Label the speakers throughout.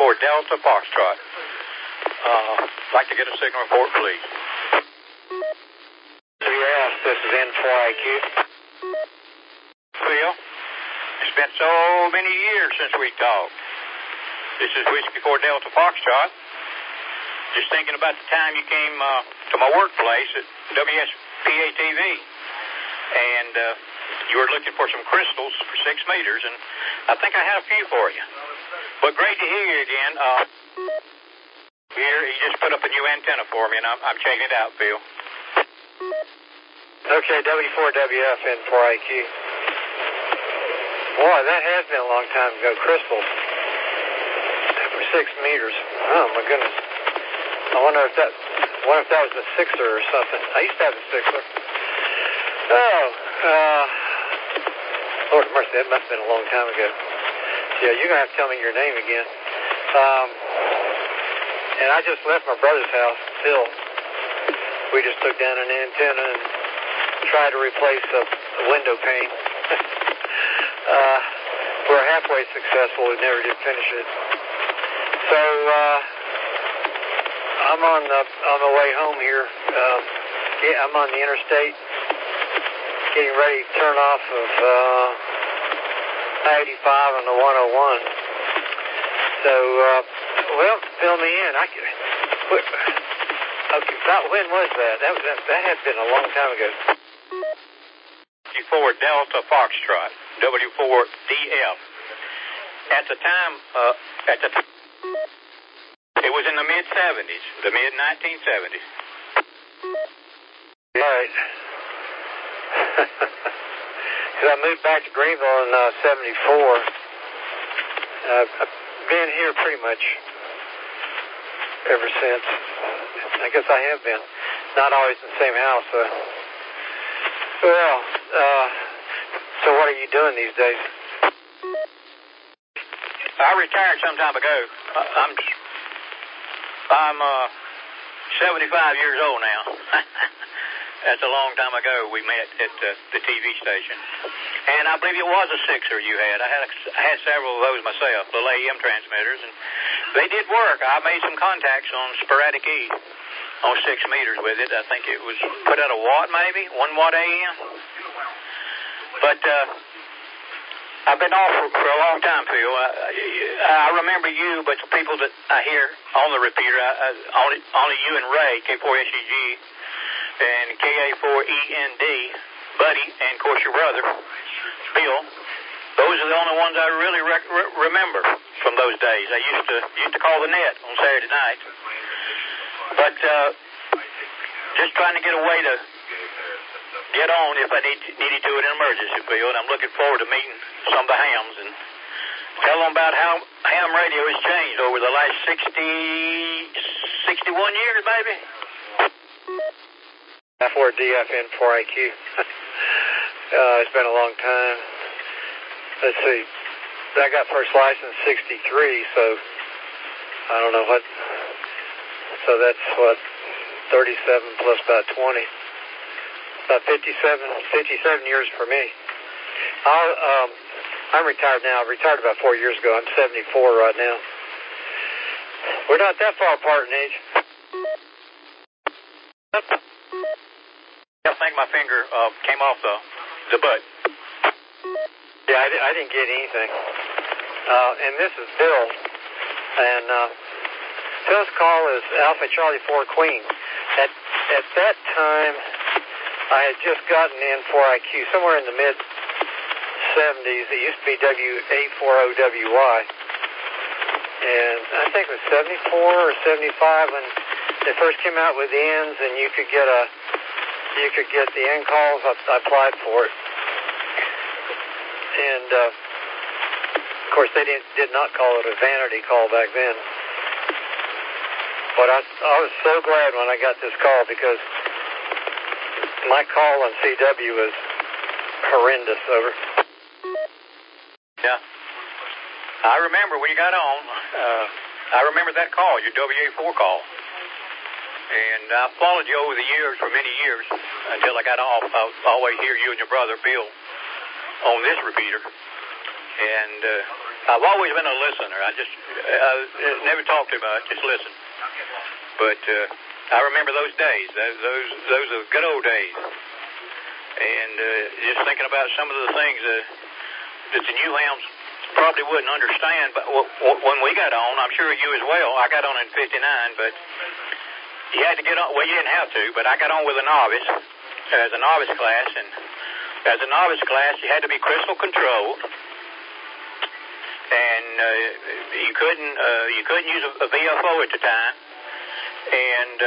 Speaker 1: Delta Foxtrot. Like to get a signal report, please.
Speaker 2: Yes, this is N4IQ.
Speaker 1: Phil, it's been so many years since we talked. This is Whiskey 4 Delta Foxtrot. Just thinking about the time you came to my workplace at WSPA-TV. And you were looking for some crystals for 6 meters, and I think I had a few for you. But great to hear you again. Here, he just put up a new antenna for me, and I'm checking it out, Phil.
Speaker 2: Okay, W4WF N4IQ. Boy, that has been a long time ago. Crystals for 6 meters. Oh my goodness. I wonder if that was a sixer or something. I used to have a sixer. Oh, Lord of mercy, that must have been a long time ago. Yeah, you're gonna have to tell me your name again. And I just left my brother's house, Phil. We just took down an antenna and tried to replace a window pane. We're halfway successful. We never did finish it. So I'm on the way home here. I'm on the interstate, getting ready to turn off of I-85 on the 101. So, well, fill me in. About when was that? That had been a long time ago.
Speaker 1: W4 Delta Foxtrot, W4DF. At the time, it was in the mid-70s, the mid-1970s.
Speaker 2: Right. Because I moved back to Greenville in 74. I've been here pretty much ever since. I guess I have been. Not always in the same house. Well, so what are you doing these days?
Speaker 1: I retired some time ago. I'm 75 years old now. That's a long time ago we met at the TV station. And I believe it was a sixer you had. I had several of those myself, little AM transmitters, and they did work. I made some contacts on sporadic E on 6 meters with it. I think it was put out a watt maybe, 1 watt AM. But I've been off for a long time, Phil. I remember you, but the people that I hear on the repeater, only you and Ray, K4SEG, and KA4END, Buddy, and of course your brother, Bill. Those are the only ones I really remember from those days. I used to call the net on Saturday night. But just trying to get a way to get on if I needed to in an emergency, Phil. And I'm looking forward to meeting some of the hams and tell them about how ham radio has changed over the last 61 years, maybe.
Speaker 2: F4DFN4IQ. It's been a long time. Let's see. I got first license 63, so I don't know what. So that's what, 37 plus about 20. About 57 years for me. I'm retired now. I retired about 4 years ago. I'm 74 right now. We're not that far apart in age.
Speaker 1: I think my finger came off the butt.
Speaker 2: Yeah, I didn't get anything. And this is Bill. And Phil's call is Alpha Charlie 4 Queen. At that time, I had just gotten in 4IQ, somewhere in the mid-70s. It used to be WA40WY. And I think it was 74 or 75 when they first came out with the ends, and you could get the end calls. I applied for it. And, of course, they did not call it a vanity call back then. But I was so glad when I got this call because my call on CW was horrendous. Over.
Speaker 1: Yeah. I remember when you got on, I remember that call, your WA4 call. And I followed you over the years for many years until I got off. I always hear you and your brother, Bill, on this repeater. And I've always been a listener. I never talked too much, just listen. But I remember those days. Those are good old days. And just thinking about some of the things that the new hams probably wouldn't understand. But when we got on, I'm sure you as well. I got on in '59, but you had to get on. Well, you didn't have to, but I got on with a novice as a novice class, and as a novice class, you had to be crystal controlled, and you couldn't use a VFO at the time, and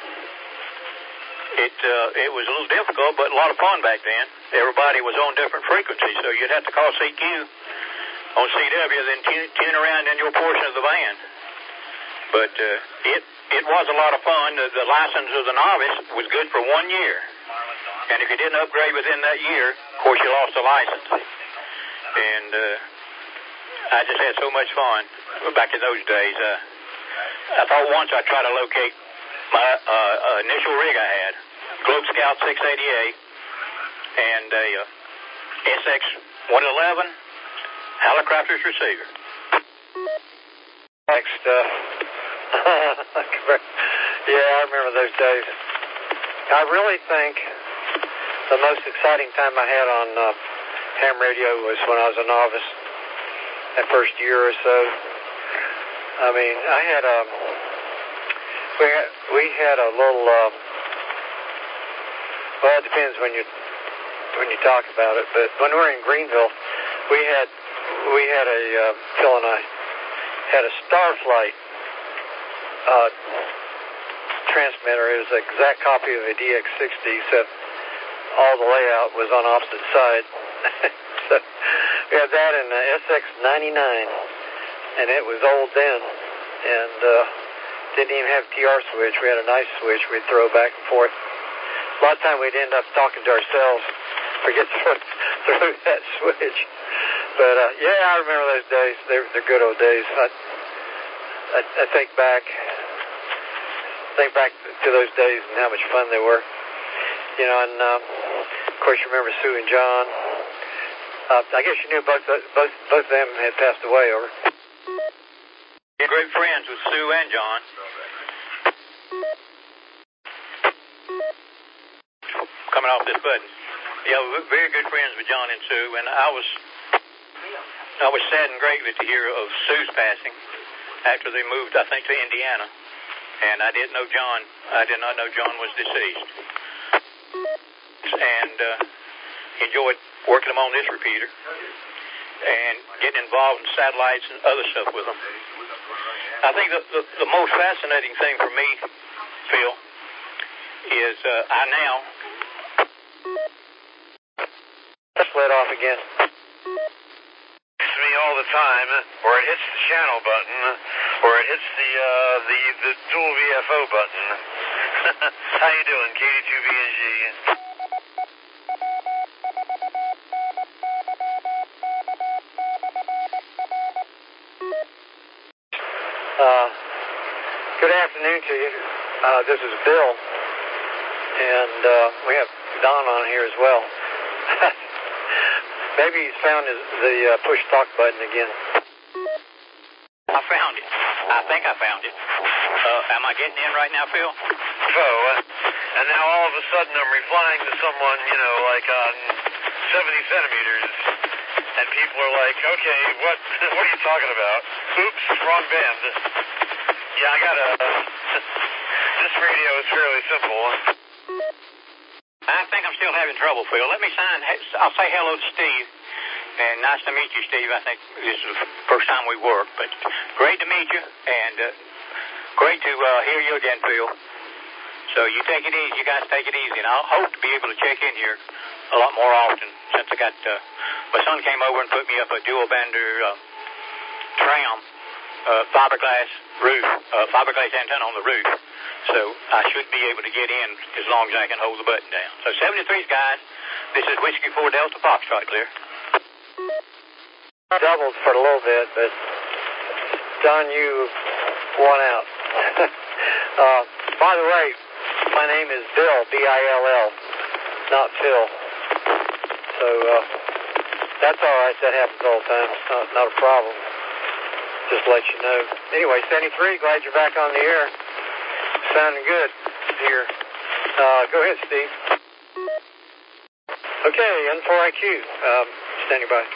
Speaker 1: it was a little difficult, but a lot of fun back then. Everybody was on different frequencies, so you'd have to call CQ on CW, then tune around in your portion of the band. But it was a lot of fun. The license of the novice was good for 1 year. And if you didn't upgrade within that year, of course, you lost the license. And I just had so much fun back in those days. I thought once I'd try to locate my initial rig I had, Globe Scout 688 and a SX-111 Hallicrafters receiver.
Speaker 2: Next, yeah, I remember those days. I really think the most exciting time I had on ham radio was when I was a novice, that first year or so. I mean, I had we had a little, well, it depends when you talk about it, but when we were in Greenville, we had Phil and I had a Starflight transmitter. It was an exact copy of a DX60, except all the layout was on opposite sides. So we had that in the SX-99, and it was old then, and didn't even have TR switch. We had a nice switch we'd throw back and forth. A lot of time we'd end up talking to ourselves, forget to throw that switch. But yeah, I remember those days. They're good old days. I think back to those days and how much fun they were. You know, and of course you remember Sue and John. I guess you knew both of them had passed away, over.
Speaker 1: You're great friends with Sue and John. Coming off this button. Yeah, we're very good friends with John and Sue, and I was saddened greatly to hear of Sue's passing after they moved, I think, to Indiana. And I did not know John was deceased. And enjoyed working him on this repeater and getting involved in satellites and other stuff with them. I think the most fascinating thing for me, Phil, is I now...
Speaker 2: Let's let off again.
Speaker 3: It's me all the time, or it hits the channel button, or it hits the dual VFO button. How you doing, KD2VNG?
Speaker 2: Good afternoon to you. This is Bill, and we have Don on here as well. Maybe he's found the push talk button again.
Speaker 1: I found it. I think I found it. Am I getting in right now, Phil?
Speaker 3: So, and now all of a sudden I'm replying to someone, you know, like on 70 centimeters, and people are like, okay, what are you talking about? Oops, wrong band. Yeah, I got this radio is fairly simple.
Speaker 1: I think I'm still having trouble, Phil. Let me I'll say hello to Steve. And nice to meet you, Steve. I think this is the first time we worked. But great to meet you, and great to hear you again, Phil. So you take it easy. You guys take it easy. And I'll hope to be able to check in here a lot more often since I got... my son came over and put me up a dual-bander tram, fiberglass roof, fiberglass antenna on the roof. So I should be able to get in as long as I can hold the button down. So 73's guys, this is Whiskey 4 Delta Foxtrot, clear.
Speaker 2: Doubled for a little bit, but Don, you won out. By the way, my name is Bill, B-I-L-L, not Phil. So That's all right. That happens all the time. It's not a problem. Just let you know. Anyway, 73, glad you're back on the air. Sounding good here. Go ahead, Steve. Okay, N4IQ, standing by.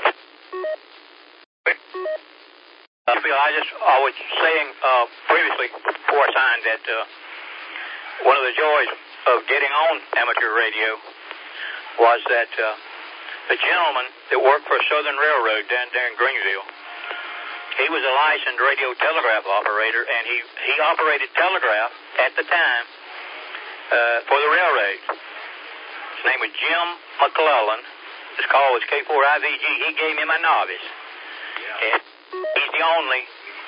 Speaker 1: I was saying previously before I signed that one of the joys of getting on amateur radio was that the gentleman that worked for Southern Railroad down there in Greenville, he was a licensed radio telegraph operator, and he operated telegraph at the time for the railroad. His name was Jim McClellan. His call was K4IVG. He gave me my novice. And he's the only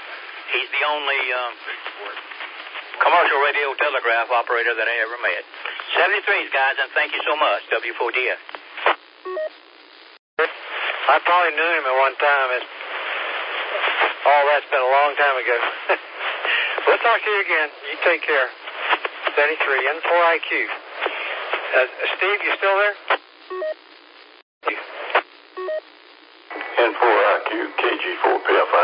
Speaker 1: commercial radio telegraph operator that I ever met. 73s, guys, and thank you so much, W4DF.
Speaker 2: I probably knew him at one time. That's been a long time ago. We'll talk to you again. You take care. 73, N4IQ. Steve, you still there?
Speaker 4: N4IQ, KG4PFI.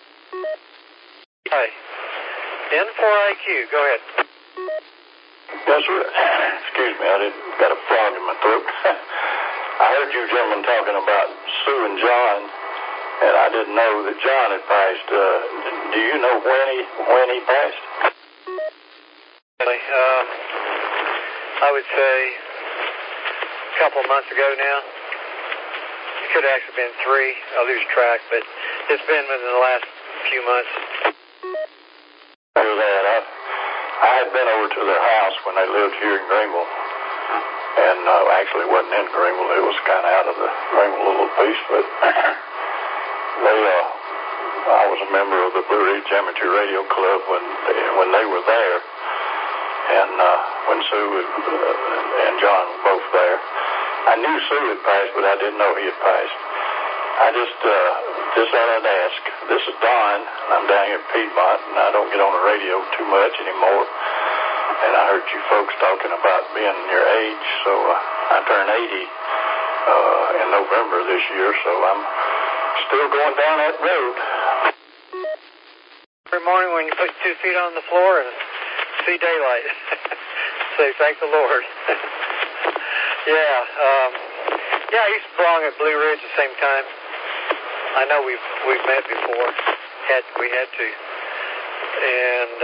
Speaker 2: Hi. N4IQ, go ahead.
Speaker 4: Yes, sir. Excuse me, I got a frog in my throat. I heard you gentlemen talking about Sue and John, and I didn't know that John had passed. Do you know when he passed?
Speaker 2: I would say a couple of months ago now. It could have actually been 3. I lose track, but it's been within the last few months.
Speaker 4: I had been over to their house when they lived here in Greenville, and actually it wasn't in Greenville. It was kind of out of the Greenville little piece, but I was a member of the Blue Ridge Amateur Radio Club when they were there, and when Sue and John were both there. I knew Sue had passed, but I didn't know he had passed. I just thought I'd ask. This is Don, and I'm down here in Piedmont, and I don't get on the radio too much anymore. And I heard you folks talking about being your age, so I turned 80 in November this year, so I'm still going down that road.
Speaker 2: Every morning when you put 2 feet on the floor and see daylight, say thank the Lord. Yeah, I used to belong at Blue Ridge at the same time. I know we've met before. We had to. And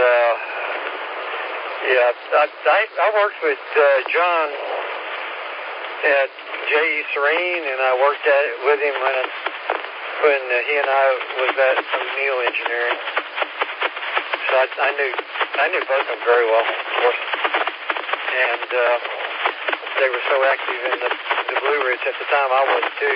Speaker 2: I worked with John at J.E. Serene, and I worked with him when he and I was at O'Neill Engineering. So I knew both of them very well, of course. And they were so active in the Blue Ridge at the time. I was too.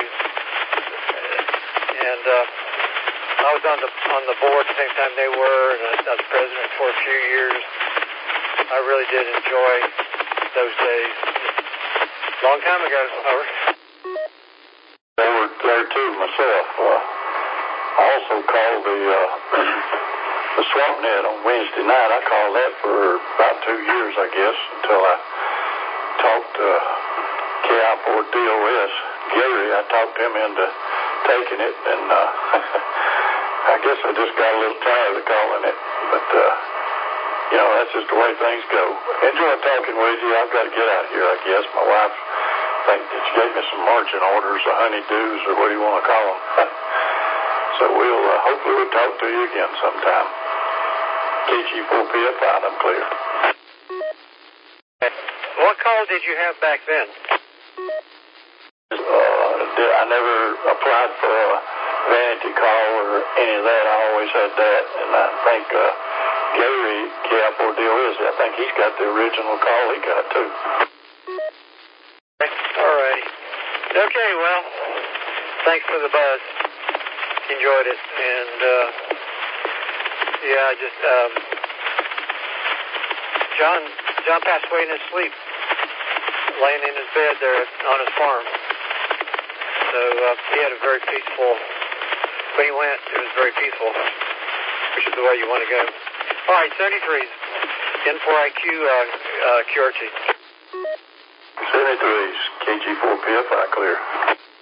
Speaker 2: And I was on the board at the same time they were, and I was president for a few years. I really did enjoy those days. Long time ago, over.
Speaker 4: I worked there too myself. I also called the Swamp Net on Wednesday night. I called that for about 2 years, I guess, until I talked to KI4DOS, Gary. I talked him into taking it, and I guess I just got a little tired of calling it, but that's just the way things go. Enjoy talking with you. I've got to get out here, I guess. My wife thinks that she gave me some marching orders, or honeydews, or what do you want to call them. So hopefully we'll talk to you again sometime. KG4PFI, I'm clear.
Speaker 2: What call did you have back then?
Speaker 4: I never applied for a vanity call or any of that. I always had that, and I think Gary, KI4DOS, I think he's got the original call he got too.
Speaker 2: All righty. Okay, well, thanks for the buzz. Enjoyed it, and John passed away in his sleep, laying in his bed there on his farm. So he had a very peaceful, when he went, it was very peaceful, which is the way you want to go. All right, 73s, N4IQ, QRT.
Speaker 4: 73s, KG4PFI, clear.